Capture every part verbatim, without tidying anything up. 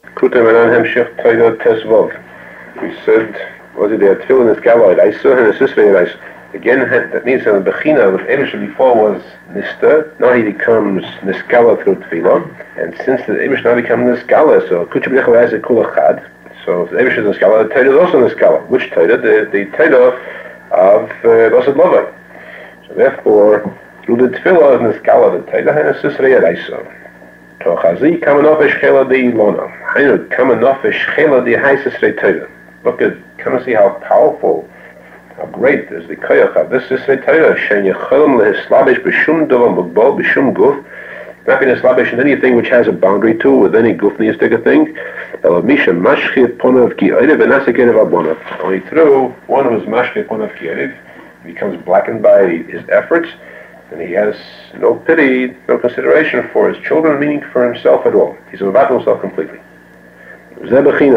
Kutem and Hemshech Taida Tesvov. We said, was it the Tefillin Niskala Isa and Sisrei Isa? Again, that means that the Bechina with Ebrish before was Nista, now he becomes Niskala through Tefillah, and since the Ebrish now becomes Niskala, so Kutem Nechel has a Kulachad, so if the Ebrish is Niskala, the Taida is also Niskala. Which Taida? The, the Taida of Basad Lovai. So therefore, through the Tefillah of Niskala, the Taida and Sisrei Isa. Tochazi Kamanofish Chela de Ilona. Hainu Kamanofish Chela de Haisisrei Taida. Look at, come and see how powerful, how great is the koyach of this Sisrei Taida. Shen Yecholim lehislabish b'shum davar mugbal b'shum guf. Not being slabish in anything which has a boundary to, with any gufniistic thing. Elomisha mashchit ponav ki oidev and nasekenev abonav. Only through one who is mashchit ponav ki oidev becomes blackened by his efforts, and he has no pity, no consideration for his children, meaning for himself at all. He's about himself completely. The Mishnah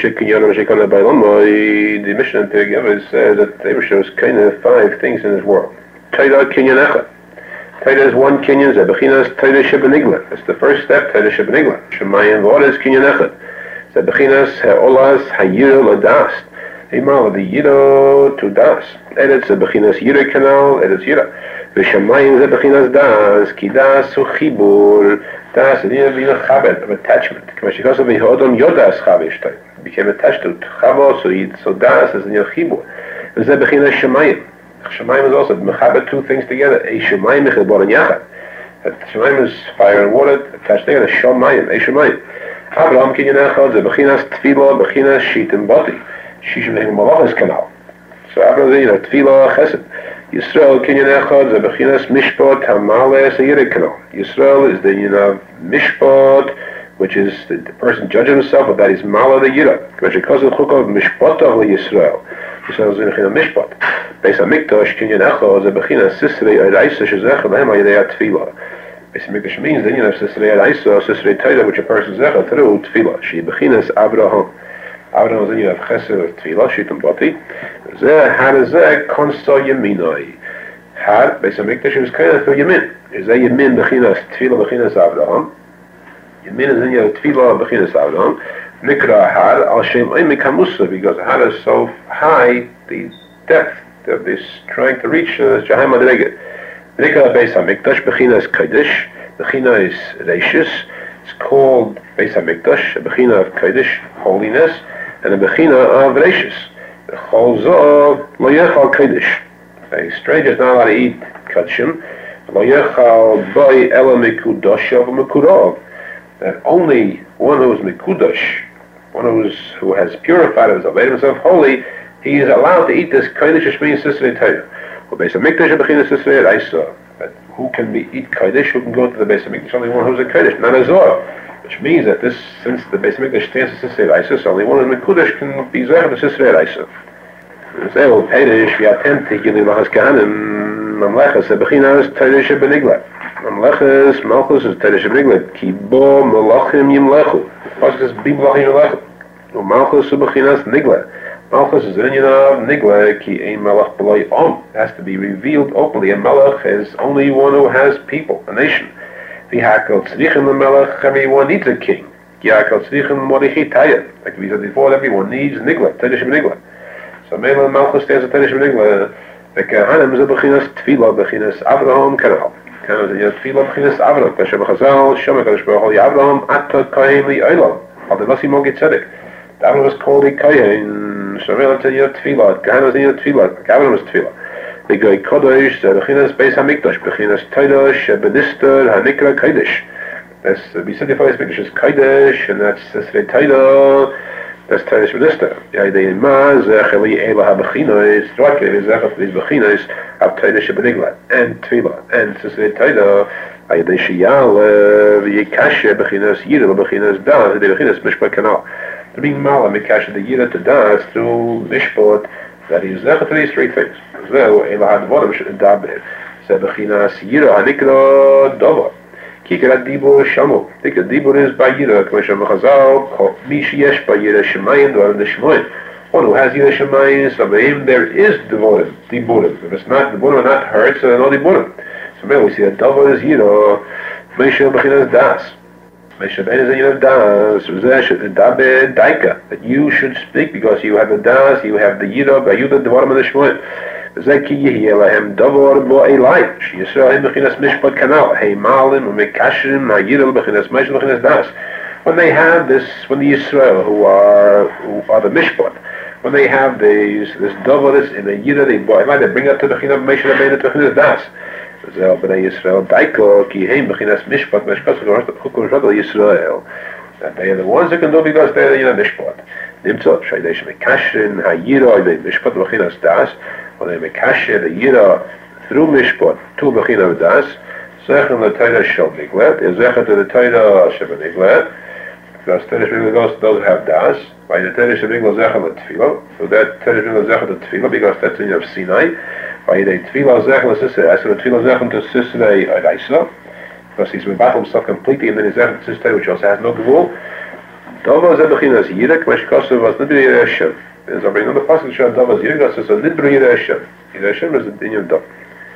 in Pirkei says that there shows kind of five things in this world. Taida kinyan echad. Taida is one kinyan. Zebechinas taida shebenigla. That's the first step. Taida shebenigla. Shemayim v'od is kinyan echad. Zebechinas ha'olas ha'yiro l'das. Imal the yiro to das. Edit zebechinas yiro kanal. Edit yiro. V'shamayim zebechinas das. Ki das hu chibur. Das is the chabed of attachment. Because of the hodom yodas chavish became attached to chavo, so he, so das is in your chibur. Is that bechinas shemayim? Shemayim is also mechabed two things together. A shemayim mechibor and yachad. Shemayim is fire and water attached together. Shemayim, a shemayim. Abraham kinyan echad ze bechinas tefillah bechinas shitim bati. Shishim lehim malachas kanal. So Abraham is you know tefillah chesed. Yisrael kinyan echad ze bechinas mishpat hamales yirik kanal. Yisrael is the you know mishpat, which is the, the person judging himself about his mala the yira. Because of chukov mishpatav Yisrael. Yisrael is in a mishpat. Beis Hamikdash kinyan echad ze bechinas sisrei araisa shezechad lehem ayidei tefillah. Beis Hamikdash means the you know sisrei araisa, sisrei taida, which a person zechad through tefillah. She bechinas Abraham. Abraham is in you have chesed of tefillah shitam bati. Zeh had zeh konsa yaminoi. Had Beis Hamikdash was kind of through yamin. Is that yamin bechinas tefillah bechinas Abraham? Yamin is in your tefillah bechinas Abraham. Nikra had al shem oimik hamusa, because had is so high the depth of this trying to reach Jahaim Madreged. Nikra Beis Hamikdash bechinas kodesh. Bechina is reishis. It's called Beis Hamikdash, a bechina of kodesh, holiness, and a bechina of reishis. The cholzo lo yechal kodesh. A stranger is not allowed to eat kachim. Lo yechal boy ela mikudoshav mikudov. That only one who is mikudash, one who is who has purified himself, made himself holy, he is allowed to eat this kodesh, which means sisrei taida. Well, Beis Hamikdash bechina sisrei raisa. But who can be eat kodesh? Who can go to the Beis Hamikdash? Only one who's a kodesh, not a zor. Which means that this, since the Beis Hamikdash stands to sisrei raisa, only one who's mikudash can be zeh to sisrei raisa. Say, well, kodesh v'atem tigili lahas kahanim mamlechas bechinas taida shebenigla. Mamlechas, Malchus is Teresh Benigla. Ki bo malachim yimlechu. The pasuk says, Bi malachim yimlechu. No, Malchus is Bechinas Nigla. Malchus is in of Nigla. Ki ein malach b'loi om. It has to be revealed openly. A malach is only one who has people, a nation. V'hakal tzrichim l'melech. Everyone needs a king. Ki hakal tzrichim morichi taya. Like we said before, everyone needs Nigla. Teresh Benigla. So Mela Malchus stands at Teresh Benigla. The Kahanim is a Bechinas Tefillah, Bechinas Avraham Kanal. Kind of the tefillah b'chinas Avraham. Kasher b'chazal, Shem HaKadosh Baruch Hu Avraham Ata Kohen Li'olam. Al Devasi Mogi Tzedek. Avraham was called a Kohen. Shavela to your tefillah. Kahana was in your tefillah. Avraham was tefillah. The Goy Kodesh, the b'chinas Beis Hamikdash, b'chinas Toidosh, Benister, Hanikra Kodesh. That's we said the first Mikdash is Kodesh, and that's Sisrei Toidah. That's Toidosh Benister. Ya'idei Ma Zecheli Ela HaBechinois. Rakeh Zechel these Bechinois of Toidosh Benigla and tefillah and Sisrei Toidah. Ya'idei Shiyal V'Yikashe Bechinas Yira Bechinas Das. The Bechinas Mishpat Kanal. To bring Mala Mikashe the Yira to Das through Mishpat, that is Zechel to these three things. Zeu Ela HaDvorim Sh'Daber. Se Bechinas Yira Hanikra Dovar. Kikar Dibur Shamo. Think the Dibur is by Yira. K'meshem B'chazal. Mishi Yesh by Yira Shemayim Dvarim D'Shmoyim. One who has Yira Shemayim, so by him there is Dvorim, Diburim. If it's not Diburim, not heard, so no Diburim. So maybe we see that Dovar is Yira. Meshel B'chinas Das. That you should speak because you have the das, you have the yida, bayuda devarim and the shmoim. Zeki yehi elahem davar bo elai. She Yisrael bechinas mishpat kanal. Hey malim umekashrim hayidal bechinas meish bechinas das. When they have this, when the Yisrael who are who are the mishpat, when they have these this davar this in the yida they boy, they bring up to bechinas meish bechinas bechinas das. Zel bnei Yisrael daiko ki heim bechinas mishpat meshkas chukum shadal Yisrael. That they are the ones who can do because they are the mishpat. Nimtzot shaydesh mekashrim hayida they mishpat bechinas das. When they mekasher the yira through mishpat to bechina das, zechem the Torah shel niglet, is zechem to the Torah shel niglet, because Torah shel niglet doesn't have das. By the Torah shel niglet zechem the tefillah, so that Torah shel niglet zechem the tefillah because that's in of Sinai. By the tefillah zechem the sisrei, so the tefillah zechem to sisrei adaisa, because he's been battled himself completely, and then he's zechem to sisrei which also has no gvul. Dova zeh bechinas yira k'mesh kosev was nidri yira Hashem. There's already another passage showing Dovas Yirgas says a Nidru Yireh Hashem. Yireh Hashem is the din of Dov.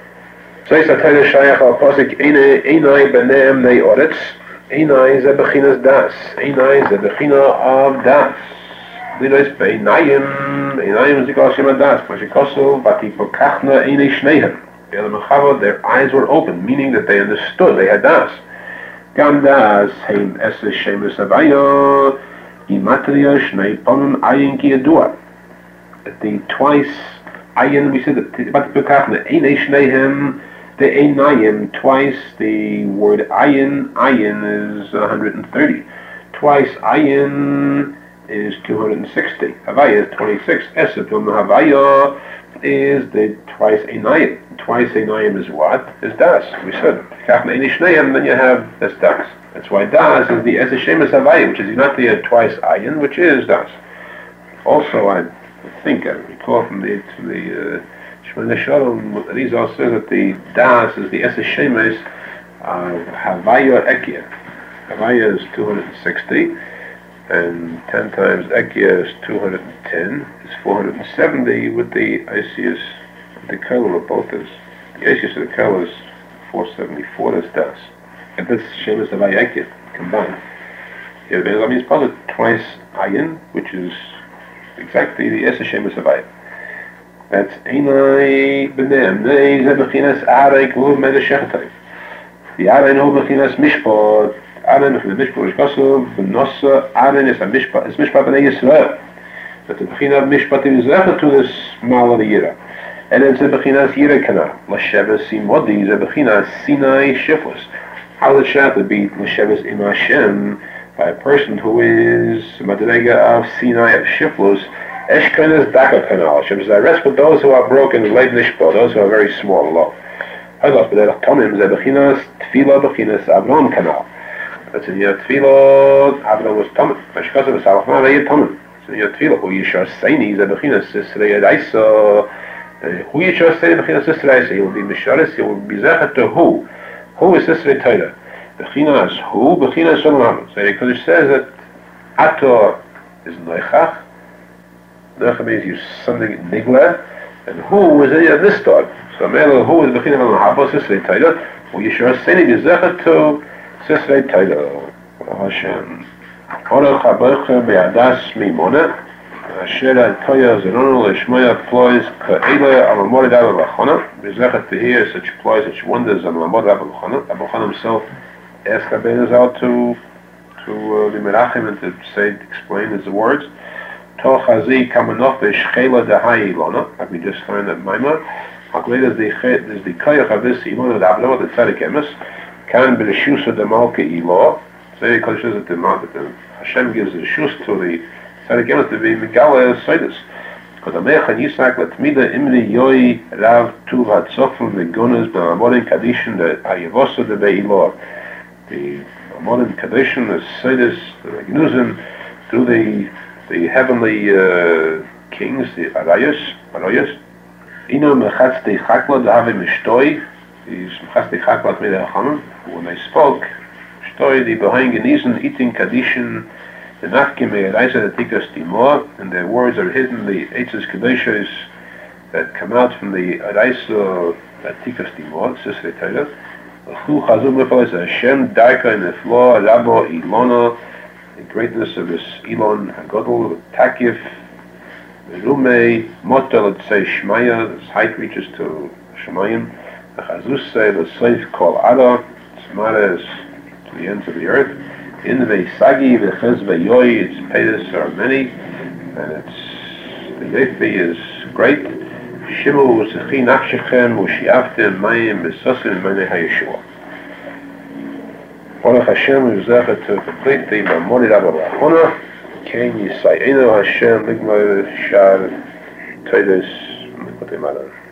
So it's a Torah Shayach al Pasik Einai Beneim Nei Oretz. Einai ze bechinas das. Einai ze bechina of das. Lidois Beinayim. Einayim zikos yim das. Mashikosu Vatipokachna Einai Shneihem. Their eyes were open, meaning that they understood. They had das. Gam das heim eses shemus avayo. Imatria Shnei Ponun Ayin Ki Yadua. The twice Ayin, we said that Vatipokachna Einai Shneihem. The Einayim, twice the word Ayin. Ayin is one hundred thirty. Twice Ayin is two hundred sixty. Havaya is twenty-six. Esetum Havaya is the twice Einayim. Twice Einayim is what? Is Das. We said Kachna Einai Shneihem, then you have this Das. That's why Das is the Eseshemus Havaya, which is not the uh, twice Ayin, which is Das. Also, I think I recall from the from the uh, Shemona Shalom, Rizal says that the Das is the Eseshemus of Havaya Ekia. Havaya is two hundred sixty, and ten times Ekia is two hundred ten. It's four hundred seventy with the Isis, the Kerl of both is. The Isis of the Kerl is four seventy-four, that's Das. And this Shemus Havaya Ekia combined. Yeah, that means probably twice Ayin, which is exactly the Eseshemus Havaya. That's Einai Benem. Nei ze bechinas Arei K'huv Mede Shechetay. The Arei Hu bechinas Mishpat. Arei bechinas Mishpat Rishkosov. V'nosa Arei is a Mishpat. It's Mishpat B'nei Yisrael. That the bechinas Mishpat is refer to this Mal of the Yira. And it's a bechinas Yira Kana. L'sheves Simodi is a bechinas Sinai Shiflus. How does it have to be L'sheves Im Hashem by a person who is Madrega of Sinai of Shiflus? Eshkenes Daka Kanal. Shem is a rest for those who are broken, Leib Nishpo, those who are very small, low. Hagos B'derech Tonim, Ze Bechinas, Tfila Bechinas, Avron Kanal. That's in your Tfila, Avron was Tomin. Meshkosav is Salachman, Vayet Tomin. It's in your Tfila, Hu Yishar Seini, Ze Bechinas, Sisrei Adaiso. Hu Yishar Seini, Bechinas, Sisrei Adaiso. He will be Misharis, he will be Zechet to Hu. Hu is Sisrei Torah. Bechinas Hu, Bechinas Shalom. So because it says that Ator is Noichach, Noichach means you something nigla, and Hu is a nistar. So Melo Hu is Bechina Malahabo, Sisrei Torah. Hu Yishar Seini, Bezechet to Sisrei Torah. Hashem. Orach HaBoicha Be'adas Mimona. Asher Al-Toya Zerono L'Shmoya ploys Ka'ele Al-Amorid Al-Lachona. Bezechet to hear such ploys, such wonders on Al-Amorid Al-Lachona. Al-Lachona himself asked Rabbi Elazar to to uh, the Merachim and to say, explain his words. Toch Hazi Kamanof V'Shchela Dehai Ilona. Like we just learned that Maimah. Hakled is the is the Koyach of this Ilona D'Avlo, the Tzaddik Emes. Kan B'Reshusa D'Malke Ilo. Say because it the that Hashem gives the Shus to the Tzaddik Emes to be Megala Seidus. Because Amech and Yisak Latmida Imri Yoi Rav Tuv Hatzofim V'Gonas B'Amorim Kadishin the Ayavosa the Be'ilor. The Amorim Kadishin, the Seidus, the Gnuzim, through the the heavenly uh, kings, the Arayos, Arayos. Ino Mechatzti Chakla D'Havi Mishtoi. These Mechatzti Chakla T'midei Hachanan. When they spoke, Shtoi, the Bohain Genisen, eating Kadishin, the Nafkim Me'eraisa, the Tikas Timor, and their words are hidden, the Eitzes Kadishos that come out from the Araisa, the Tikas Timor, Sisrei Torah. Who Chazul Mephalis Hashem Darka in the floor Rabo Ilona, the greatness of this Elon Hagodol Takif Rumei Motel let's say Shmaya, this height reaches to Shemayim. The Chazus say the Seif Kol Ada, Smara is to the ends of the earth. In the Veisagi Vechez Veyoi, its payas are many, and its the Yefi is great. Shimu Usechi Nafshechem Ushiavtem Mayim Besosim Mene HaYeshua. Baruch Hashem is zecher to complete the Mamori Rabba Rachona. Ken Yisayenu Hashem Ligma Shar Teides Mikote Maran.